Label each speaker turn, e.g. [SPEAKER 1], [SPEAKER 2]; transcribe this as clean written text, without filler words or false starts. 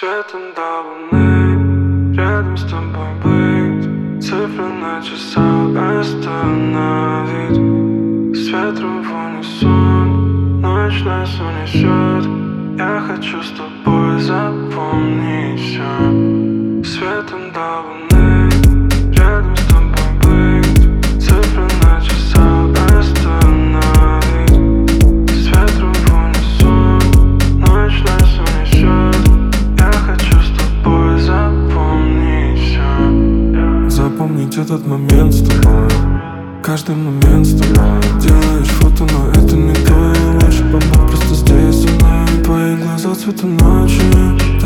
[SPEAKER 1] Светом до луны, рядом с тобой быть, цифры на часах остановить. С ветром в унисон, ночь нас унесет. Я хочу с тобой запомнить все. Светом до луны, рядом с тобой быть, цифры на часах остановить. С ветром в унисон, ночь нас унесет. Я хочу с тобой запомнить все. Запомнить этот момент с тобой, каждый момент с тобой. Делаешь фото, но это не то. Лучше побудь просто здесь со мной. Твои глаза цвета ночи,